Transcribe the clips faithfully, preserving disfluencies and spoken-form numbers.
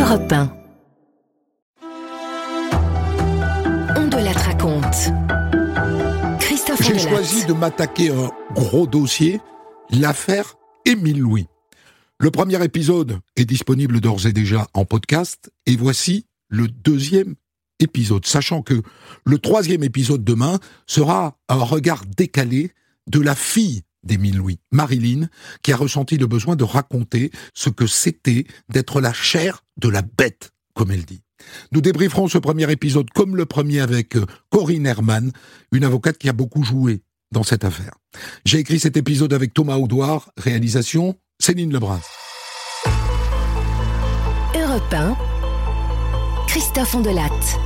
Europe un. On de la raconte. Christophe J'ai Ondelat. choisi de m'attaquer à un gros dossier, l'affaire Émile Louis. Le premier épisode est disponible d'ores et déjà en podcast, et voici le deuxième épisode, sachant que le troisième épisode demain sera un regard décalé de la fille d'Émile Louis, Marilyn, qui a ressenti le besoin de raconter ce que c'était d'être la chair de la bête, comme elle dit. Nous débrieferons ce premier épisode comme le premier avec Corinne Herman, une avocate qui a beaucoup joué dans cette affaire. J'ai écrit cet épisode avec Thomas Audouard, réalisation Céline Lebrun. Europe un. Christophe Ondelat.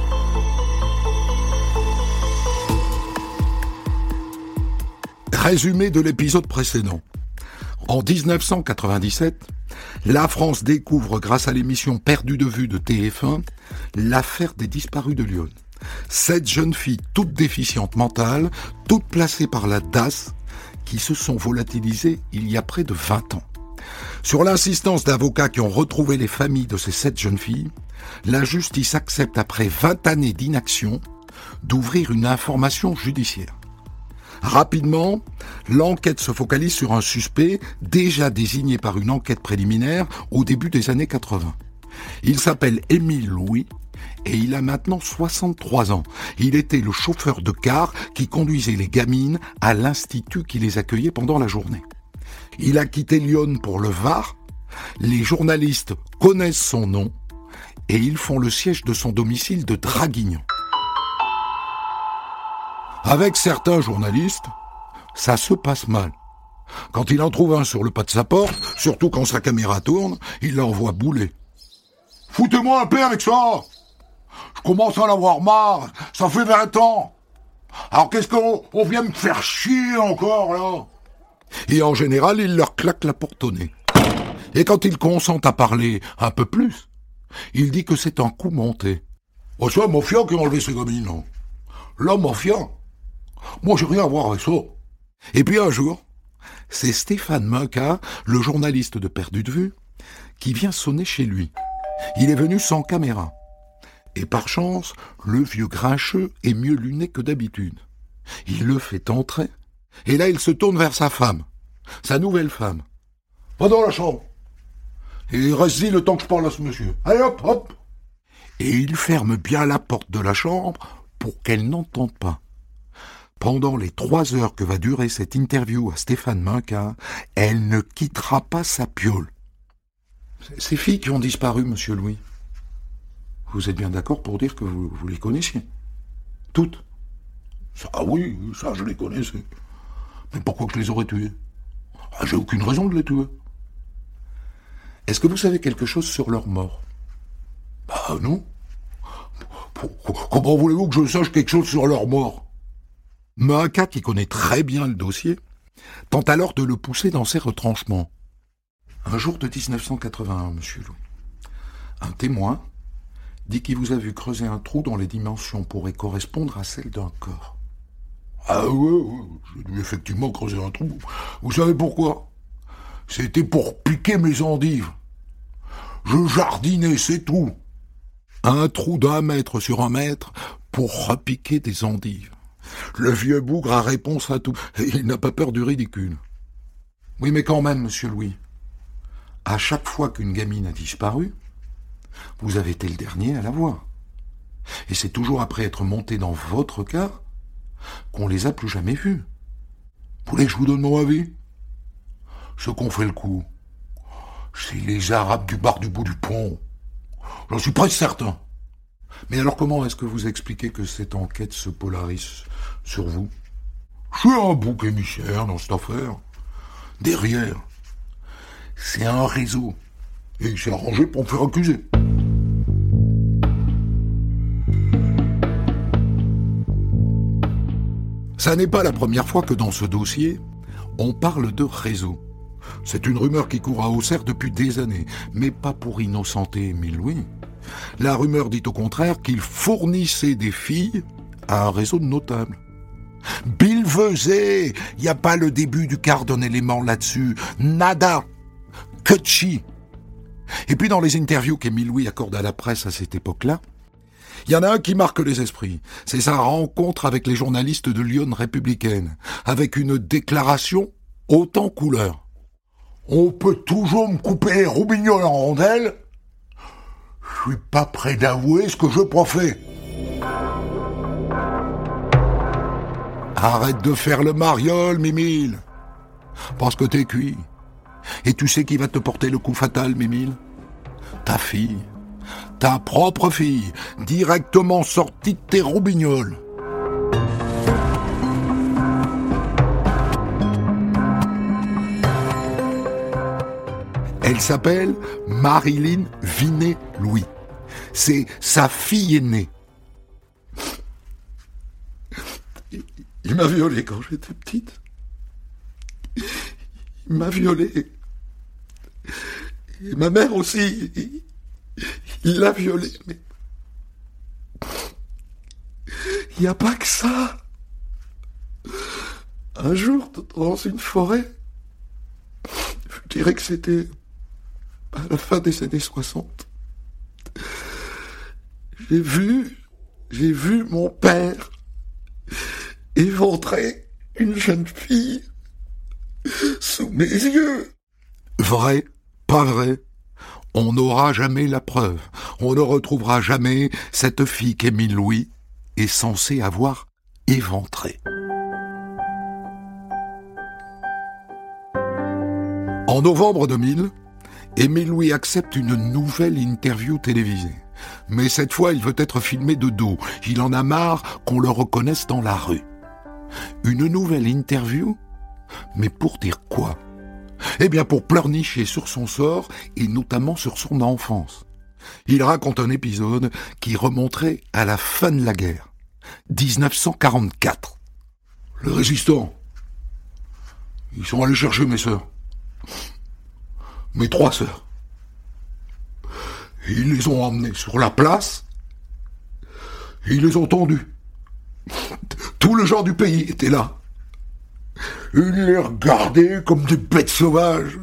Résumé de l'épisode précédent. En dix-neuf cent quatre-vingt-dix-sept, la France découvre, grâce à l'émission Perdue de vue de T F un, l'affaire des disparus de Lyon. Sept jeunes filles, toutes déficientes mentales, toutes placées par la D A S, qui se sont volatilisées il y a près de vingt ans. Sur l'insistance d'avocats qui ont retrouvé les familles de ces sept jeunes filles, la justice accepte, après vingt années d'inaction, d'ouvrir une information judiciaire. Rapidement, l'enquête se focalise sur un suspect déjà désigné par une enquête préliminaire au début des années quatre-vingts. Il s'appelle Émile Louis et il a maintenant soixante-trois ans. Il était le chauffeur de car qui conduisait les gamines à l'institut qui les accueillait pendant la journée. Il a quitté Lyon pour le Var. Les journalistes connaissent son nom et ils font le siège de son domicile de Draguignan. Avec certains journalistes, ça se passe mal. Quand il en trouve un sur le pas de sa porte, surtout quand sa caméra tourne, il l'envoie bouler. « Foutez-moi un peu avec ça! Je commence à en avoir marre, ça fait vingt ans! Alors qu'est-ce qu'on on vient me faire chier encore, là ?» Et en général, il leur claque la porte au nez. Et quand ils consentent à parler un peu plus, il dit que c'est un coup monté. « Oh, c'est un mafia qui a enlevé ces gamines, non? La mafia? Moi, j'ai rien à voir avec ça. » Et puis un jour, c'est Stéphane Minca, le journaliste de Perdu de vue, qui vient sonner chez lui. Il est venu sans caméra. Et par chance, le vieux grincheux est mieux luné que d'habitude. Il le fait entrer. Et là, il se tourne vers sa femme, sa nouvelle femme. « Va dans la chambre. Et reste-y le temps que je parle à ce monsieur. Allez hop, hop !» Et il ferme bien la porte de la chambre pour qu'elle n'entende pas. Pendant les trois heures que va durer cette interview à Stéphane Minca, elle ne quittera pas sa piole. Ces filles qui ont disparu, monsieur Louis, vous êtes bien d'accord pour dire que vous, vous les connaissiez? Toutes? Ah oui, ça je les connaissais. Mais pourquoi que je les aurais tuées? Ah, j'ai aucune raison de les tuer. Est-ce que vous savez quelque chose sur leur mort? Bah non. Comment voulez-vous que je sache quelque chose sur leur mort? Minca, qui connaît très bien le dossier, tente alors de le pousser dans ses retranchements. Un jour de dix-neuf cent quatre-vingt-un, monsieur Louis, un témoin dit qu'il vous a vu creuser un trou dont les dimensions pourraient correspondre à celles d'un corps. Ah ouais, ouais, j'ai dû effectivement creuser un trou. Vous savez pourquoi? C'était pour piquer mes endives. Je jardinais, c'est tout. Un trou d'un mètre sur un mètre pour repiquer des endives. Le vieux bougre a réponse à tout. Et il n'a pas peur du ridicule. Oui, mais quand même, monsieur Louis, à chaque fois qu'une gamine a disparu, vous avez été le dernier à la voir. Et c'est toujours après être monté dans votre car qu'on les a plus jamais vus. Vous voulez que je vous donne mon avis? Ceux qu'on fait le coup, c'est les Arabes du bar du bout du pont. J'en suis presque certain. Mais alors comment est-ce que vous expliquez que cette enquête se polarise sur vous? Je suis un bouc émissaire dans cette affaire. Derrière, c'est un réseau. Et il s'est arrangé pour me faire accuser. Ça n'est pas la première fois que dans ce dossier, on parle de réseau. C'est une rumeur qui court à Auxerre depuis des années, mais pas pour innocenter Émile Louis. La rumeur dit au contraire qu'il fournissait des filles à un réseau de notables. Bill Vezet, il n'y a pas le début du quart d'un élément là-dessus. Nada. Kutchi. Et puis dans les interviews qu'Émile Louis accorde à la presse à cette époque-là, il y en a un qui marque les esprits. C'est sa rencontre avec les journalistes de Lyon Républicaine, avec une déclaration haute en couleur. On peut toujours me couper les roubignoles en rondelles. Je suis pas prêt d'avouer ce que je profère. Arrête de faire le mariole, Mimile. Parce que t'es cuit. Et tu sais qui va te porter le coup fatal, Mimile ? Ta fille. Ta propre fille, directement sortie de tes roubignoles. Elle s'appelle Marilyn Vinet-Louis. C'est sa fille aînée. Il m'a violée quand j'étais petite. Il m'a violée. Et ma mère aussi. Il l'a violée. Mais il n'y a pas que ça. Un jour, dans une forêt, je dirais que c'était à la fin des années soixante, j'ai vu, j'ai vu mon père éventrer une jeune fille sous mes yeux. Vrai, pas vrai, on n'aura jamais la preuve. On ne retrouvera jamais cette fille qu'Émile Louis est censé avoir éventrée. En novembre deux mille, Émile Louis accepte une nouvelle interview télévisée. Mais cette fois, il veut être filmé de dos. Il en a marre qu'on le reconnaisse dans la rue. Une nouvelle interview ? Mais pour dire quoi ? Eh bien, pour pleurnicher sur son sort et notamment sur son enfance. Il raconte un épisode qui remonterait à la fin de la guerre, dix-neuf cent quarante-quatre. Les résistants, ils sont allés chercher mes sœurs. Mes trois sœurs. Et ils les ont emmenées sur la place et ils les ont tendues. Tout le genre du pays était là. Ils les regardaient comme des bêtes sauvages.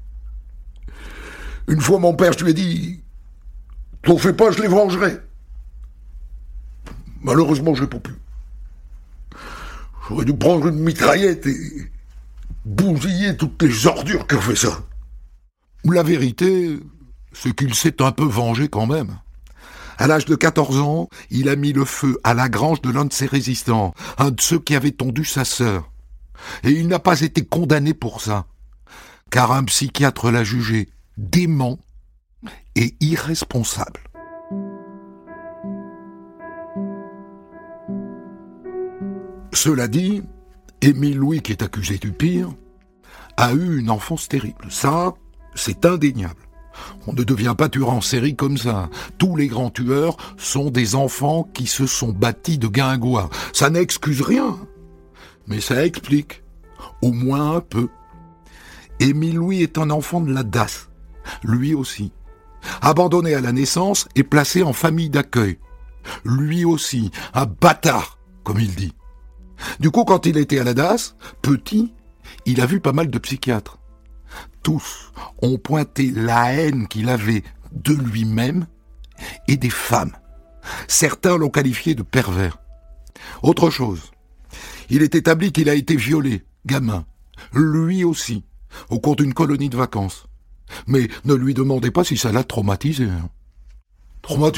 Une fois, mon père, je lui ai dit « T'en fais pas, je les vengerai. » Malheureusement, je n'ai pas pu. J'aurais dû prendre une mitraillette et bousiller toutes les ordures qui ont fait ça. La vérité, c'est qu'il s'est un peu vengé quand même. À l'âge de quatorze ans, il a mis le feu à la grange de l'un de ses résistants, un de ceux qui avait tondu sa sœur. Et il n'a pas été condamné pour ça, car un psychiatre l'a jugé dément et irresponsable. Cela dit, Émile Louis, qui est accusé du pire, a eu une enfance terrible. Ça, c'est indéniable. On ne devient pas tueur en série comme ça. Tous les grands tueurs sont des enfants qui se sont bâtis de guingois. Ça n'excuse rien, mais ça explique, au moins un peu. Émile Louis est un enfant de la D A S, lui aussi. Abandonné à la naissance et placé en famille d'accueil. Lui aussi, un bâtard, comme il dit. Du coup, quand il était à la D A S, petit, il a vu pas mal de psychiatres. Tous ont pointé la haine qu'il avait de lui-même et des femmes. Certains l'ont qualifié de pervers. Autre chose, il est établi qu'il a été violé, gamin, lui aussi, au cours d'une colonie de vacances. Mais ne lui demandez pas si ça l'a traumatisé. Traumatisé ?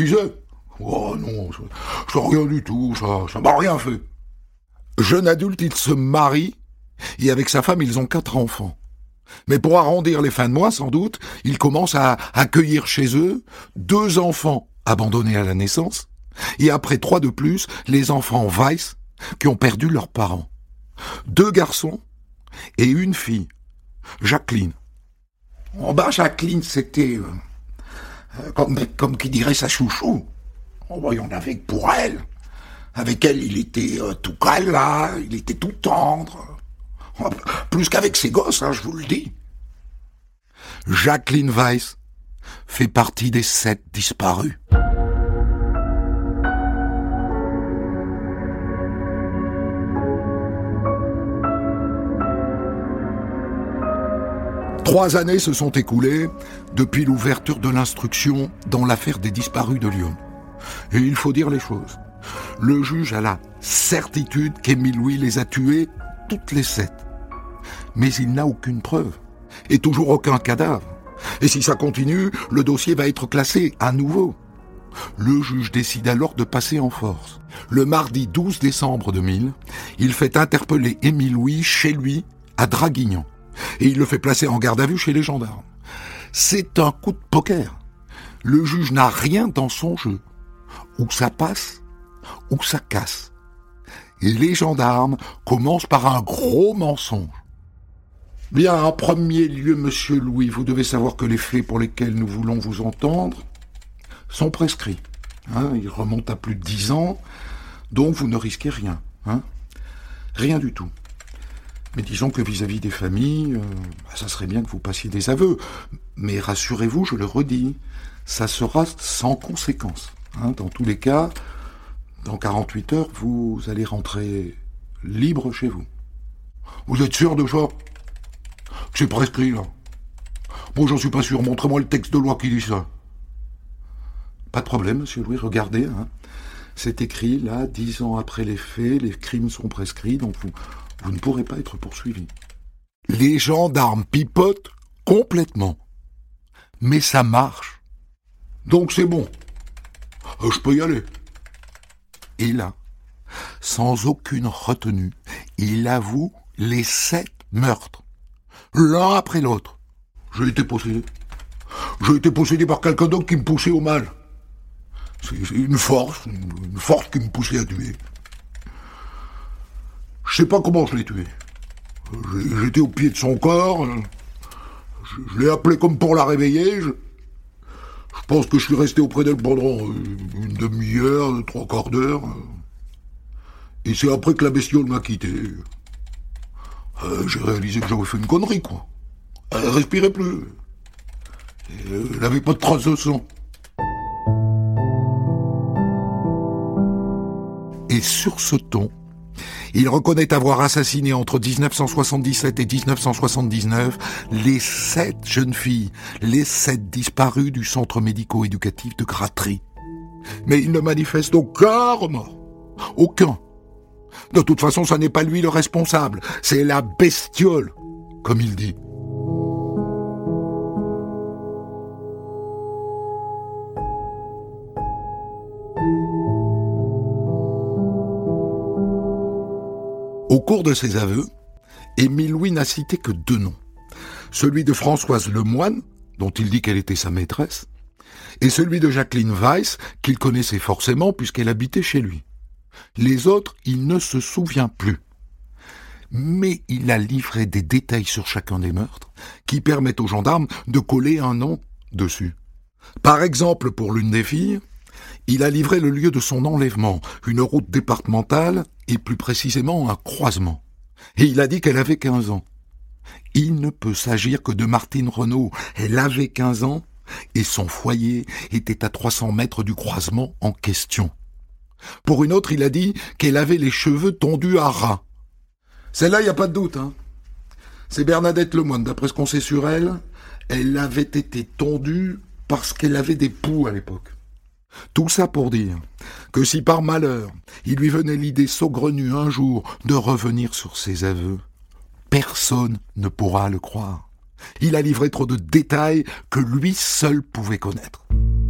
Oh non, ça, ça rien du tout, ça, ça m'a rien fait. Jeune adulte, il se marie et avec sa femme, ils ont quatre enfants. Mais pour arrondir les fins de mois, sans doute, ils commencent à accueillir chez eux deux enfants abandonnés à la naissance et après trois de plus, les enfants Weiss qui ont perdu leurs parents. Deux garçons et une fille, Jacqueline. En bas, Jacqueline, c'était euh, comme, comme qui dirait sa chouchou. Oh, bah, il y en avait que pour elle. Avec elle, il était euh, tout câlin, il était tout tendre. Plus qu'avec ses gosses, hein, je vous le dis. Jacqueline Weiss fait partie des sept disparus. Trois années se sont écoulées depuis l'ouverture de l'instruction dans l'affaire des disparus de Lyon. Et il faut dire les choses. Le juge a la certitude qu'Émile Louis les a tués toutes les sept. Mais il n'a aucune preuve. Et toujours aucun cadavre. Et si ça continue, le dossier va être classé à nouveau. Le juge décide alors de passer en force. Le mardi douze décembre deux mille, il fait interpeller Émile Louis chez lui à Draguignan. Et il le fait placer en garde à vue chez les gendarmes. C'est un coup de poker. Le juge n'a rien dans son jeu. Ou ça passe, ou ça casse. Et les gendarmes commencent par un gros mensonge. Bien, en premier lieu, monsieur Louis, vous devez savoir que les faits pour lesquels nous voulons vous entendre sont prescrits. Hein, ils remontent à plus de dix ans, donc vous ne risquez rien. Hein, rien du tout. Mais disons que vis-à-vis des familles, euh, bah, ça serait bien que vous passiez des aveux. Mais rassurez-vous, je le redis, ça sera sans conséquence. Hein, dans tous les cas, dans quarante-huit heures, vous allez rentrer libre chez vous. Vous êtes sûr de ça ? C'est prescrit, là. Bon, j'en suis pas sûr. Montrez-moi le texte de loi qui dit ça. Pas de problème, monsieur Louis, regardez. Hein. C'est écrit, là, dix ans après les faits, les crimes sont prescrits, donc vous, vous ne pourrez pas être poursuivi. Les gendarmes pipotent complètement. Mais ça marche. Donc c'est bon. Euh, je peux y aller. Et là, sans aucune retenue, il avoue les sept meurtres. L'un après l'autre. J'ai été possédé. J'ai été possédé par quelqu'un d'autre qui me poussait au mal. C'est une force, une force qui me poussait à tuer. Je sais pas comment je l'ai tué. J'étais au pied de son corps. Je, je l'ai appelé comme pour la réveiller. Je, je pense que je suis resté auprès d'elle pendant une demi-heure, trois quarts d'heure. Et c'est après que la bestiole m'a quitté. Euh, j'ai réalisé que j'avais fait une connerie, quoi. Elle respirait plus. Et elle n'avait pas de traces de sang. Et sur ce ton, il reconnaît avoir assassiné entre dix-neuf cent soixante-dix-sept et dix-neuf cent soixante-dix-neuf les sept jeunes filles, les sept disparues du centre médico-éducatif de Gratry. Mais il ne manifeste aucun remords. Aucun. De toute façon, ça n'est pas lui le responsable, c'est la bestiole, comme il dit. Au cours de ses aveux, Émile Louis n'a cité que deux noms. Celui de Françoise Lemoine, dont il dit qu'elle était sa maîtresse, et celui de Jacqueline Weiss, qu'il connaissait forcément puisqu'elle habitait chez lui. Les autres, il ne se souvient plus. Mais il a livré des détails sur chacun des meurtres qui permettent aux gendarmes de coller un nom dessus. Par exemple, pour l'une des filles, il a livré le lieu de son enlèvement, une route départementale et plus précisément un croisement. Et il a dit qu'elle avait quinze ans. Il ne peut s'agir que de Martine Renaud. Elle avait quinze ans et son foyer était à trois cents mètres du croisement en question. Pour une autre, il a dit qu'elle avait les cheveux tondus à ras. Celle-là, il n'y a pas de doute. Hein. C'est Bernadette Lemoine. D'après ce qu'on sait sur elle, elle avait été tondue parce qu'elle avait des poux à l'époque. Tout ça pour dire que si par malheur, il lui venait l'idée saugrenue un jour de revenir sur ses aveux, personne ne pourra le croire. Il a livré trop de détails que lui seul pouvait connaître.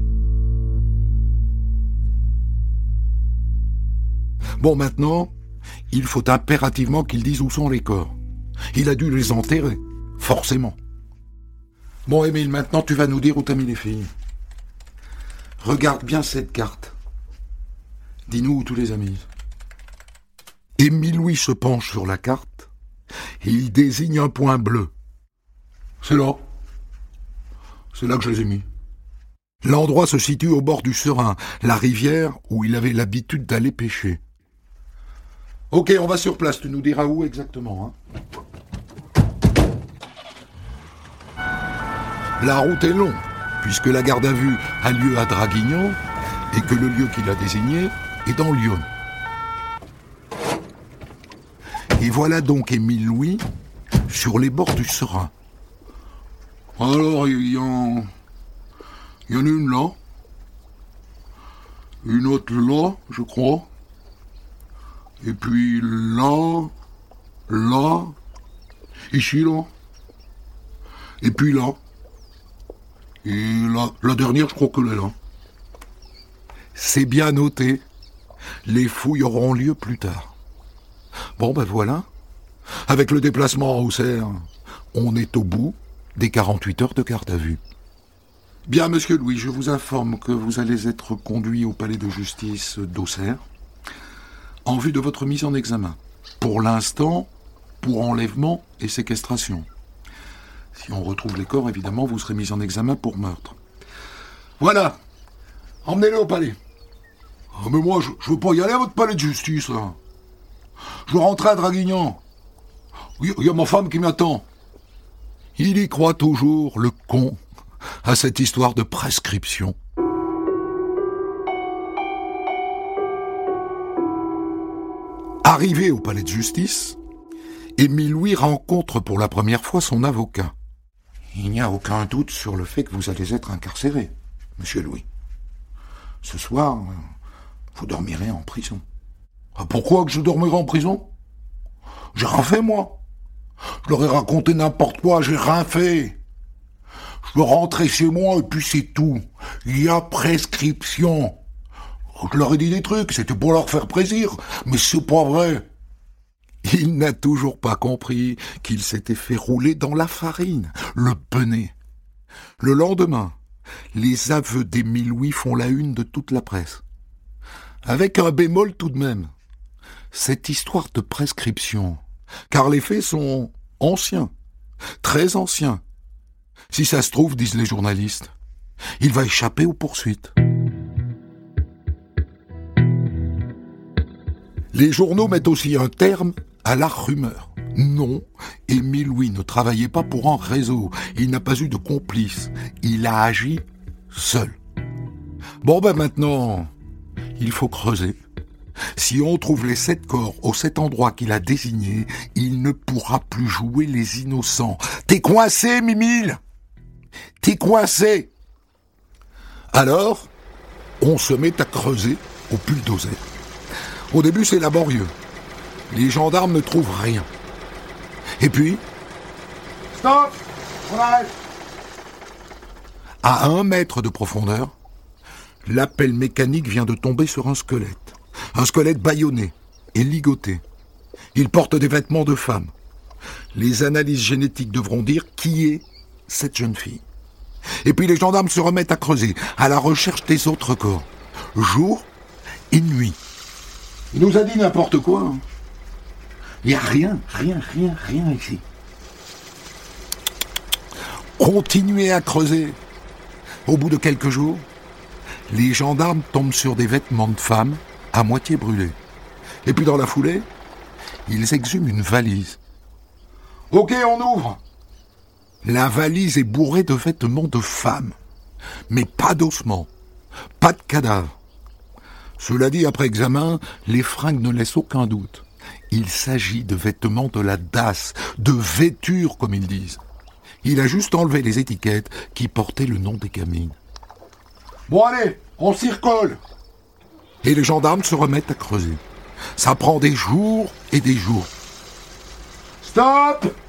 Bon, maintenant, il faut impérativement qu'il dise où sont les corps. Il a dû les enterrer, forcément. Bon, Émile, maintenant tu vas nous dire où t'as mis les filles. Regarde bien cette carte. Dis-nous où tu les as mises. Émile Louis se penche sur la carte et il désigne un point bleu. C'est là. C'est là que je les ai mis. L'endroit se situe au bord du Serein, la rivière où il avait l'habitude d'aller pêcher. Ok, on va sur place, tu nous diras où exactement. Hein. La route est longue, puisque la garde à vue a lieu à Draguignan et que le lieu qu'il a désigné est dans Lyon. Et voilà donc Émile Louis sur les bords du Serein. Alors, il y en... Il y en a une là. Une autre là, je crois. Et puis là... Là... Ici, là. Et puis là. Et la, la dernière, je crois qu'elle est là. C'est bien noté. Les fouilles auront lieu plus tard. Bon, ben voilà. Avec le déplacement à Auxerre, on est au bout des quarante-huit heures de garde à vue. Bien, monsieur Louis, je vous informe que vous allez être conduit au palais de justice d'Auxerre en vue de votre mise en examen. Pour l'instant, pour enlèvement et séquestration. Si on retrouve les corps, évidemment, vous serez mis en examen pour meurtre. Voilà. Emmenez-le au palais. Oh, mais moi, je, je veux pas y aller à votre palais de justice, là. Je veux rentrer à Draguignan. Il y, y a ma femme qui m'attend. Il y croit toujours, le con, à cette histoire de prescription. Arrivé au palais de justice, Émile Louis rencontre pour la première fois son avocat. Il n'y a aucun doute sur le fait que vous allez être incarcéré, monsieur Louis. Ce soir, vous dormirez en prison. Pourquoi que je dormirai en prison? J'ai rien fait, moi. Je leur ai raconté n'importe quoi, j'ai rien fait. Je veux rentrer chez moi et puis c'est tout. Il y a prescription. Je leur ai dit des trucs, c'était pour leur faire plaisir, mais c'est pas vrai. Il n'a toujours pas compris qu'il s'était fait rouler dans la farine, le penet. Le lendemain, les aveux d'Émile Louis font la une de toute la presse. Avec un bémol tout de même. Cette histoire de prescription, car les faits sont anciens, très anciens. Si ça se trouve, disent les journalistes, il va échapper aux poursuites. Les journaux mettent aussi un terme à la rumeur. Non, Émile Louis ne travaillait pas pour un réseau. Il n'a pas eu de complice. Il a agi seul. Bon ben maintenant, il faut creuser. Si on trouve les sept corps aux sept endroits qu'il a désignés, il ne pourra plus jouer les innocents. T'es coincé, Mimile! T'es coincé! Alors, on se met à creuser au bulldozer. Au début, c'est laborieux. Les gendarmes ne trouvent rien. Et puis... Stop! On arrête! À un mètre de profondeur, l'appel mécanique vient de tomber sur un squelette. Un squelette bâillonné et ligoté. Il porte des vêtements de femme. Les analyses génétiques devront dire qui est cette jeune fille. Et puis les gendarmes se remettent à creuser, à la recherche des autres corps. Jour et nuit. Il nous a dit n'importe quoi. Hein. Il n'y a rien, rien, rien, rien ici. Continuez à creuser. Au bout de quelques jours, les gendarmes tombent sur des vêtements de femme à moitié brûlés. Et puis dans la foulée, ils exhument une valise. Ok, on ouvre. La valise est bourrée de vêtements de femme. Mais pas d'ossements, pas de cadavres. Cela dit, après examen, les fringues ne laissent aucun doute. Il s'agit de vêtements de la D A S, de vêtures comme ils disent. Il a juste enlevé les étiquettes qui portaient le nom des gamines. Bon allez, on s'y recolle. Et les gendarmes se remettent à creuser. Ça prend des jours et des jours. Stop!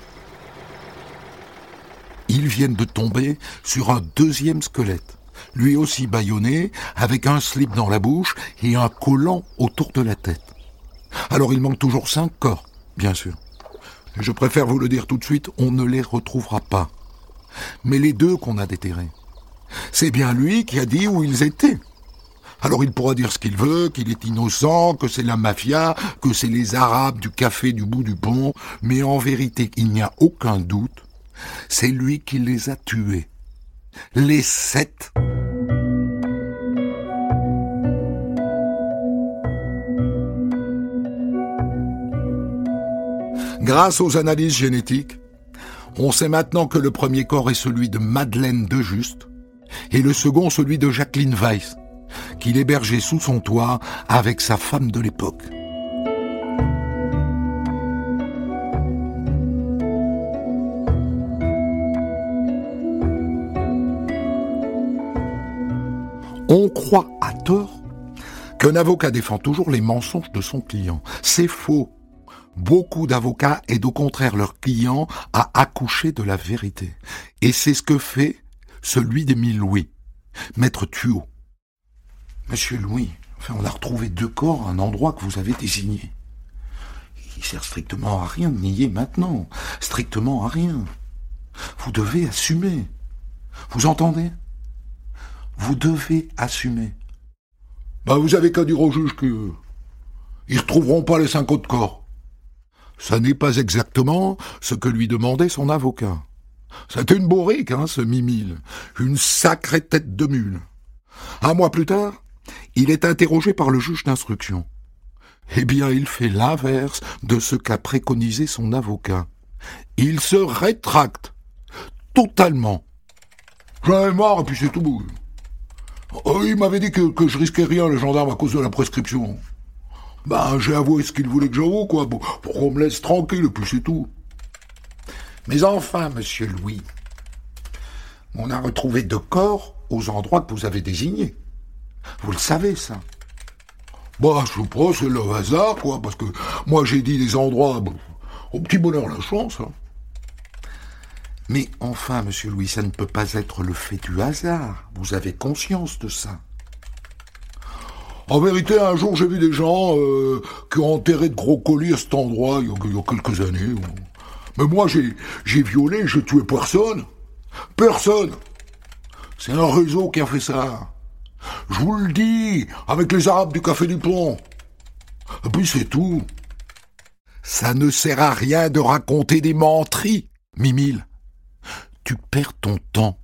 Ils viennent de tomber sur un deuxième squelette, lui aussi bâillonné, avec un slip dans la bouche et un collant autour de la tête. Alors il manque toujours cinq corps, bien sûr. Je préfère vous le dire tout de suite, on ne les retrouvera pas. Mais les deux qu'on a déterrés, c'est bien lui qui a dit où ils étaient. Alors il pourra dire ce qu'il veut, qu'il est innocent, que c'est la mafia, que c'est les Arabes du café du bout du pont, mais en vérité, il n'y a aucun doute, c'est lui qui les a tués. Les sept. Grâce aux analyses génétiques, on sait maintenant que le premier corps est celui de Madeleine Dejuste et le second celui de Jacqueline Weiss, qu'il hébergeait sous son toit avec sa femme de l'époque. On croit à tort qu'un avocat défend toujours les mensonges de son client. C'est faux. Beaucoup d'avocats aident au contraire leur client à accoucher de la vérité. Et c'est ce que fait celui d'Émile Louis, maître Thuot. Monsieur Louis, enfin, on a retrouvé deux corps à un endroit que vous avez désigné. Il sert strictement à rien de nier maintenant. Strictement à rien. Vous devez assumer. Vous entendez ? Vous devez assumer. Ben, vous avez qu'à dire au juge que ils retrouveront pas les cinq autres corps. Ça n'est pas exactement ce que lui demandait son avocat. C'était une bourrique, hein, ce Mimile. Une sacrée tête de mule. Un mois plus tard, il est interrogé par le juge d'instruction. Eh bien, il fait l'inverse de ce qu'a préconisé son avocat. Il se rétracte. Totalement. J'en ai marre et puis c'est tout. Oh, il m'avait dit que, que je risquais rien, le gendarme, à cause de la prescription. Ben, j'ai avoué ce qu'il voulait que j'avoue, quoi, pour, pour qu'on me laisse tranquille, et puis c'est tout. Mais enfin, monsieur Louis, on a retrouvé deux corps aux endroits que vous avez désignés. Vous le savez, ça. Bah, je sais pas, c'est le hasard, quoi, parce que moi j'ai dit des endroits, bon, au petit bonheur la chance, hein. Mais enfin, monsieur Louis, ça ne peut pas être le fait du hasard. Vous avez conscience de ça. En vérité, un jour, j'ai vu des gens euh, qui ont enterré de gros colis à cet endroit, il y a, il y a quelques années. Mais moi, j'ai, j'ai violé, j'ai tué personne. Personne. C'est un réseau qui a fait ça. Je vous le dis, avec les Arabes du Café du Pont. Et puis c'est tout. Ça ne sert à rien de raconter des menteries, Mimile. Tu perds ton temps.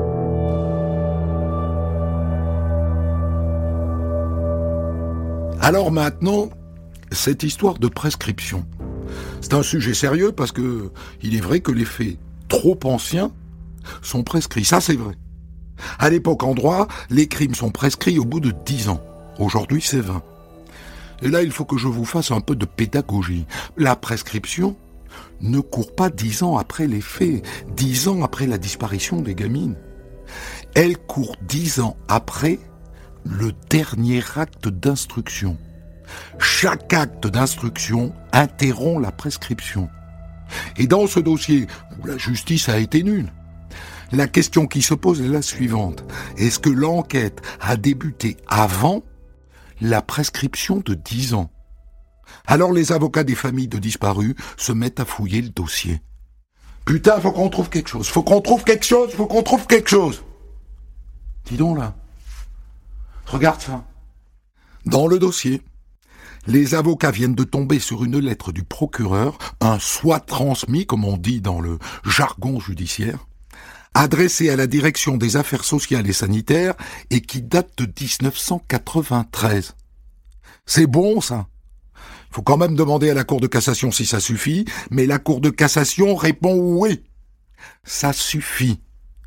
Alors maintenant, cette histoire de prescription. C'est un sujet sérieux parce que il est vrai que les faits trop anciens sont prescrits. Ça, c'est vrai. À l'époque, en droit, les crimes sont prescrits au bout de dix ans. Aujourd'hui, c'est vingt. Et là, il faut que je vous fasse un peu de pédagogie. La prescription ne court pas dix ans après les faits, dix ans après la disparition des gamines. Elle court dix ans après le dernier acte d'instruction. Chaque acte d'instruction interrompt la prescription. Et dans ce dossier où la justice a été nulle, la question qui se pose est la suivante. Est-ce que l'enquête a débuté avant la prescription de dix ans ? Alors les avocats des familles de disparus se mettent à fouiller le dossier. Putain, faut qu'on trouve quelque chose, faut qu'on trouve quelque chose, faut qu'on trouve quelque chose. Dis donc là, regarde ça. Dans le dossier, les avocats viennent de tomber sur une lettre du procureur, un soit transmis, comme on dit dans le jargon judiciaire, adressé à la direction des affaires sociales et sanitaires et qui date de dix-neuf cent quatre-vingt-treize. C'est bon, ça. Il faut quand même demander à la Cour de cassation si ça suffit, mais la Cour de cassation répond oui. Ça suffit.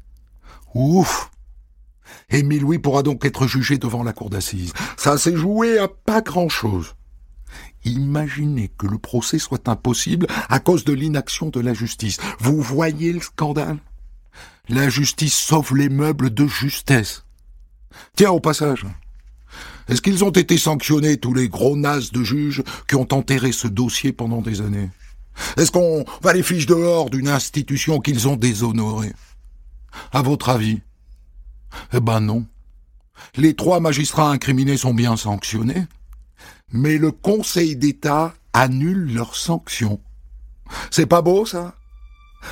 Ouf. Émile Louis pourra donc être jugé devant la cour d'assises. Ça s'est joué à pas grand-chose. Imaginez que le procès soit impossible à cause de l'inaction de la justice. Vous voyez le scandale ? La justice sauve les meubles de justesse. Tiens, au passage, est-ce qu'ils ont été sanctionnés, tous les gros nazes de juges qui ont enterré ce dossier pendant des années ? Est-ce qu'on va les fiche dehors d'une institution qu'ils ont déshonorée ? À votre avis ? Eh ben non. Les trois magistrats incriminés sont bien sanctionnés, mais le Conseil d'État annule leurs sanctions. C'est pas beau, ça ? Copains ?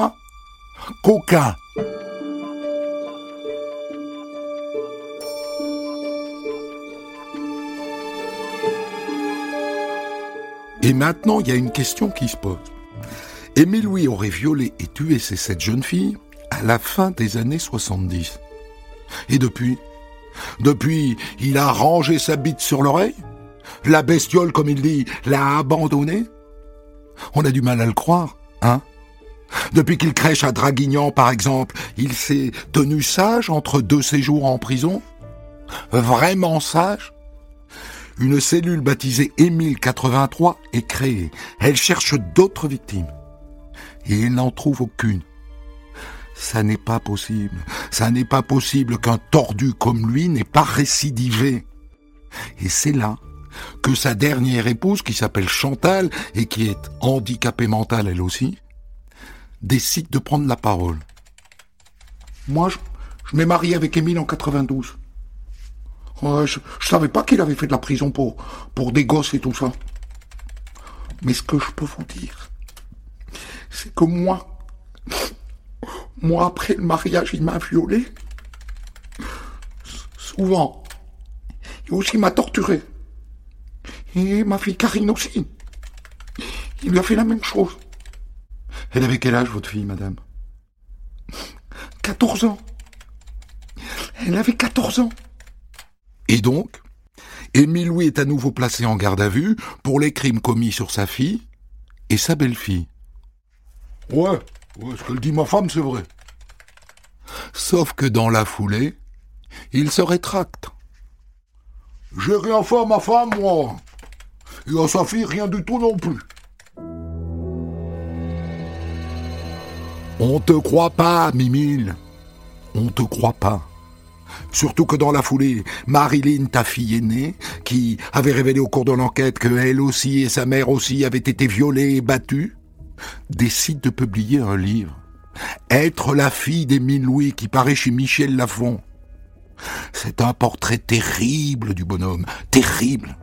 Coquins. Et maintenant, il y a une question qui se pose. Émile Louis aurait violé et tué ces sept jeunes filles à la fin des années soixante-dix. Et depuis ? Depuis, il a rangé sa bite sur l'oreille ? La bestiole, comme il dit, l'a abandonné ? On a du mal à le croire, hein ? Depuis qu'il crèche à Draguignan, par exemple, il s'est tenu sage entre deux séjours en prison ? Vraiment sage ? Une cellule baptisée Émile quatre-vingt-trois est créée. Elle cherche d'autres victimes. Et il n'en trouve aucune. Ça n'est pas possible. Ça n'est pas possible qu'un tordu comme lui n'ait pas récidivé. Et c'est là que sa dernière épouse, qui s'appelle Chantal et qui est handicapée mentale elle aussi, décide de prendre la parole. Moi, je, je m'ai marié avec Émile en quatre-vingt-douze. Ouais, je, je savais pas qu'il avait fait de la prison pour, pour des gosses et tout ça. Mais ce que je peux vous dire, c'est que moi, moi après le mariage, il m'a violé. Souvent. Et aussi m'a torturé. Et ma fille Karine aussi. Il lui a fait la même chose. Elle avait quel âge, votre fille, madame? quatorze ans. Elle avait quatorze ans. Et donc, Émile Louis est à nouveau placé en garde à vue pour les crimes commis sur sa fille et sa belle-fille. Ouais, ouais, ce que dit ma femme, c'est vrai. Sauf que dans la foulée, il se rétracte. J'ai rien fait à ma femme, moi. Et à sa fille, rien du tout non plus. On te croit pas, Mimile. On te croit pas. Surtout que dans la foulée, Marilyn, ta fille aînée, qui avait révélé au cours de l'enquête que elle aussi et sa mère aussi avaient été violées et battues, décide de publier un livre. Être la fille d'Émile Louis qui paraît chez Michel Lafon. C'est un portrait terrible du bonhomme, terrible.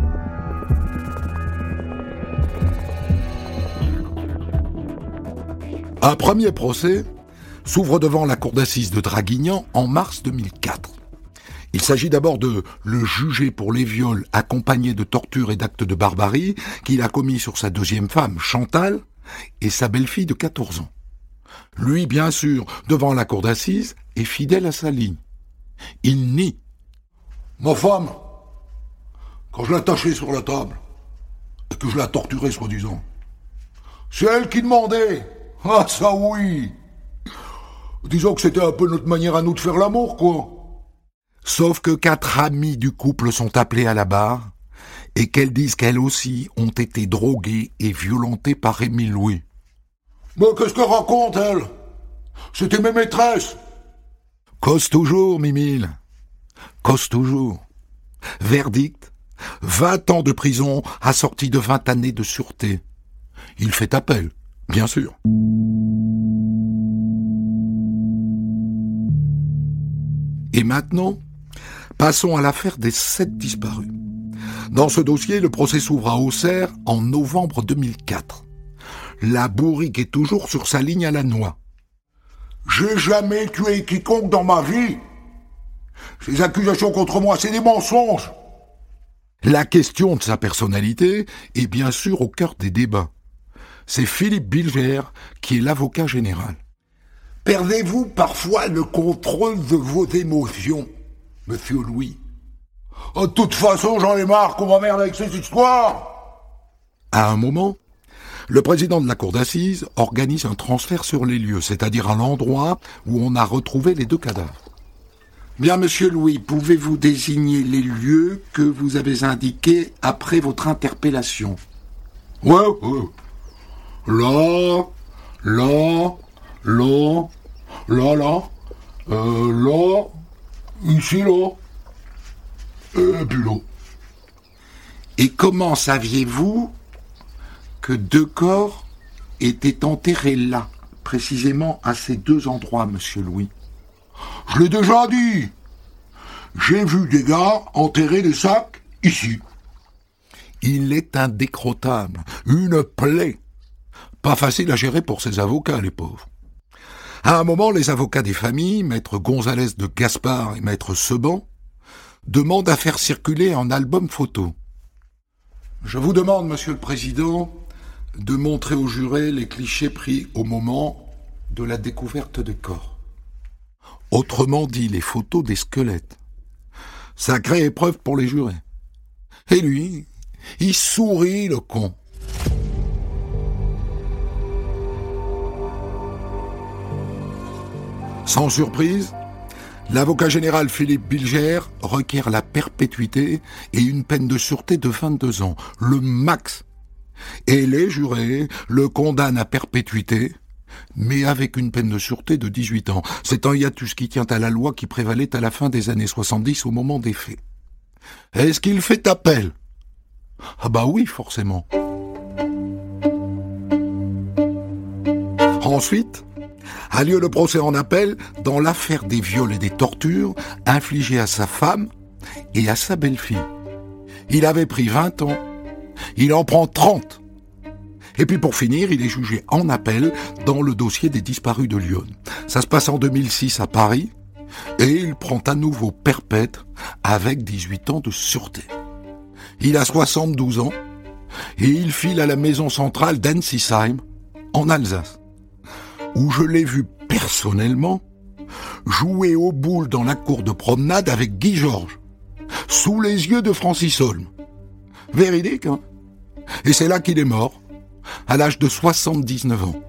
Un premier procès s'ouvre devant la cour d'assises de Draguignan en mars deux mille quatre. Il s'agit d'abord de le juger pour les viols accompagnés de tortures et d'actes de barbarie qu'il a commis sur sa deuxième femme, Chantal, et sa belle-fille de quatorze ans. Lui, bien sûr, devant la cour d'assises, est fidèle à sa ligne. Il nie. Ma femme, quand je l'attachais sur la table, et que je la torturais soi-disant, c'est elle qui demandait. Ah, ça oui. Disons que c'était un peu notre manière à nous de faire l'amour, quoi. Sauf que quatre amies du couple sont appelées à la barre et qu'elles disent qu'elles aussi ont été droguées et violentées par Émile Louis. Mais qu'est-ce qu'elle raconte, elle? C'était mes maîtresses. Cause toujours, Mimile. Cause toujours. Verdict, vingt ans de prison assorti de vingt années de sûreté. Il fait appel, bien sûr. Et maintenant, passons à l'affaire des sept disparus. Dans ce dossier, le procès s'ouvre à Auxerre en novembre deux mille quatre. La bourrique est toujours sur sa ligne à la noix. J'ai jamais tué quiconque dans ma vie. Ces accusations contre moi, c'est des mensonges. La question de sa personnalité est bien sûr au cœur des débats. C'est Philippe Bilger qui est l'avocat général. Perdez-vous parfois le contrôle de vos émotions, monsieur Louis? De toute façon, j'en ai marre qu'on m'emmerde avec ces histoires. À un moment, le président de la cour d'assises organise un transfert sur les lieux, c'est-à-dire à l'endroit où on a retrouvé les deux cadavres. Bien, monsieur Louis, pouvez-vous désigner les lieux que vous avez indiqués après votre interpellation? Ouais, ouais. Là, là, là, là, là, euh, là, ici, là, et puis là. Et comment saviez-vous que deux corps étaient enterrés là, précisément à ces deux endroits, monsieur Louis? Je l'ai déjà dit. J'ai vu des gars enterrer des sacs ici. Il est indécrottable, une plaie. Pas facile à gérer pour ses avocats, les pauvres. À un moment, les avocats des familles, maître Gonzalez de Gaspard et maître Seban, demandent à faire circuler un album photo. Je vous demande, monsieur le président, de montrer aux jurés les clichés pris au moment de la découverte des corps. Autrement dit, les photos des squelettes. Sacrée épreuve pour les jurés. Et lui, il sourit, le con. Sans surprise, l'avocat général Philippe Bilger requiert la perpétuité et une peine de sûreté de vingt-deux ans, le max. Et les jurés le condamnent à perpétuité mais avec une peine de sûreté de dix-huit ans. C'est un hiatus qui tient à la loi qui prévalait à la fin des années soixante-dix au moment des faits. Est-ce qu'il fait appel? Ah bah oui, forcément. Ensuite, a lieu le procès en appel dans l'affaire des viols et des tortures infligées à sa femme et à sa belle-fille. Il avait pris vingt ans, il en prend trente. Et puis pour finir, il est jugé en appel dans le dossier des disparus de Lyon. Ça se passe en deux mille six à Paris, et il prend à nouveau perpète avec dix-huit ans de sûreté. Il a soixante-douze ans, et il file à la maison centrale d'Ensisheim, en Alsace, où je l'ai vu personnellement jouer aux boules dans la cour de promenade avec Guy Georges, sous les yeux de Francis Holm. Véridique, hein? Et c'est là qu'il est mort, à l'âge de soixante-dix-neuf ans.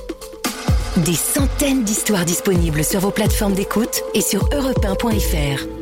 Des centaines d'histoires disponibles sur vos plateformes d'écoute et sur europe un point f r.